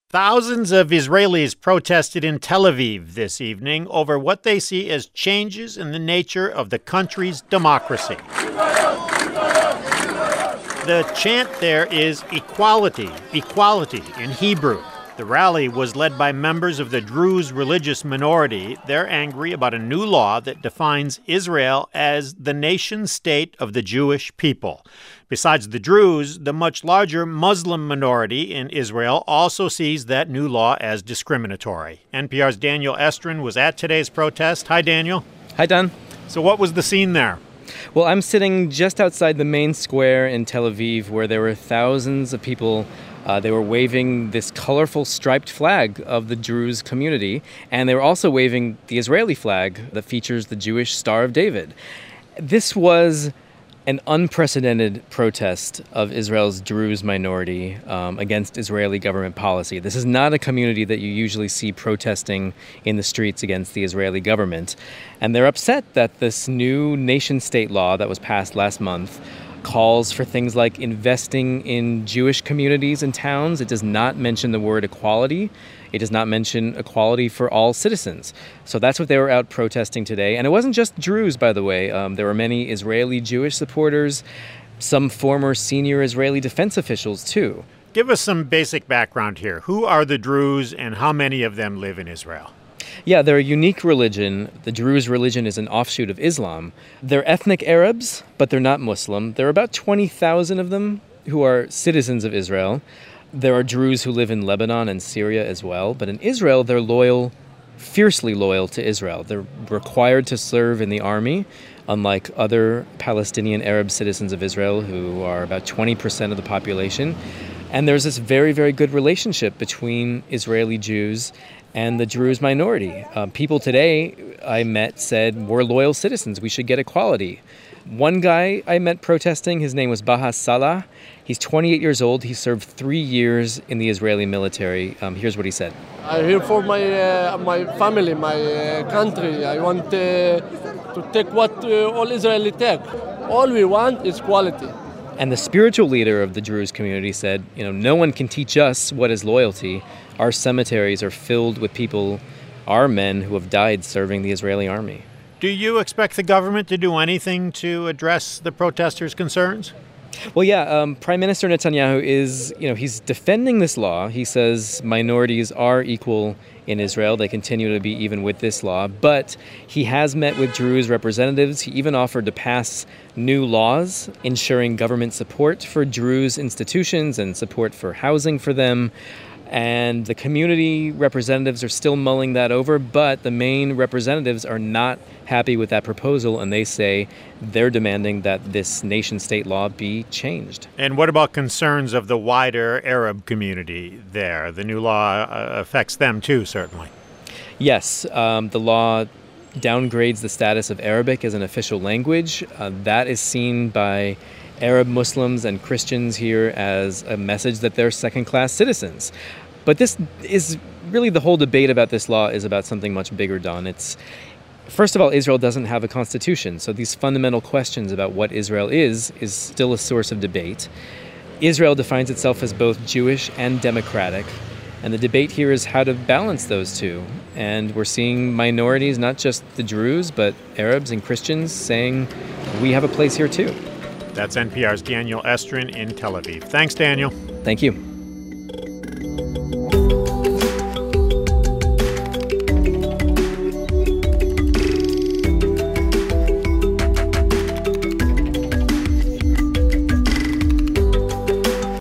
Thousands of Israelis protested in Tel Aviv this evening over what they see as changes in the nature of the country's democracy. The chant there is equality, equality in Hebrew. The rally was led by members of the Druze religious minority. They're angry about a new law that defines Israel as the nation-state of the Jewish people. Besides the Druze, the much larger Muslim minority in Israel also sees that new law as discriminatory. NPR's Daniel Estrin was at today's protest. Hi, Daniel. Hi, Don. So what was the scene there? Well, I'm sitting just outside the main square in Tel Aviv where there were thousands of people. They were waving this colorful striped flag of the Druze community, and they were also waving the Israeli flag that features the Jewish Star of David. This was an unprecedented protest of Israel's Druze minority against Israeli government policy. This is not a community that you usually see protesting in the streets against the Israeli government. And they're upset that this new nation-state law that was passed last month calls for things like investing in Jewish communities and towns. It does not mention the word equality. It does not mention equality for all citizens. So that's what they were out protesting today. And it wasn't just Druze, by the way. There were many Israeli Jewish supporters, some former senior Israeli defense officials, too. Give us some basic background here. Who are the Druze and how many of them live in Israel? Yeah, they're a unique religion. The Druze religion is an offshoot of Islam. They're ethnic Arabs, but they're not Muslim. There are about 20,000 of them who are citizens of Israel. There are Druze who live in Lebanon and Syria as well. But in Israel, they're loyal, fiercely loyal to Israel. They're required to serve in the army, unlike other Palestinian Arab citizens of Israel who are about 20% of the population. And there's this very, very good relationship between Israeli Jews and the Druze minority. People today I met said, we're loyal citizens, we should get equality. One guy I met protesting, his name was Baha Salah. He's 28 years old. He served 3 years in the Israeli military. Here's what he said. I'm here for my family, my country. I want to take what all Israeli take. All we want is equality. And the spiritual leader of the Druze community said, no one can teach us what is loyalty. Our cemeteries are filled with people, our men who have died serving the Israeli army. Do you expect the government to do anything to address the protesters' concerns? Well, yeah, Prime Minister Netanyahu is, he's defending this law. He says minorities are equal in Israel. They continue to be even with this law. But he has met with Druze representatives. He even offered to pass new laws ensuring government support for Druze institutions and support for housing for them. And the community representatives are still mulling that over, but the main representatives are not happy with that proposal, and they say they're demanding that this nation-state law be changed. And what about concerns of the wider Arab community there? The new law affects them too, certainly. Yes, the law downgrades the status of Arabic as an official language. That is seen by Arab Muslims and Christians here as a message that they're second-class citizens. But this is really the whole debate about this law is about something much bigger, Don. First of all, Israel doesn't have a constitution, so these fundamental questions about what Israel is still a source of debate. Israel defines itself as both Jewish and democratic, and the debate here is how to balance those two. And we're seeing minorities, not just the Druze, but Arabs and Christians saying, we have a place here too. That's NPR's Daniel Estrin in Tel Aviv. Thanks, Daniel. Thank you.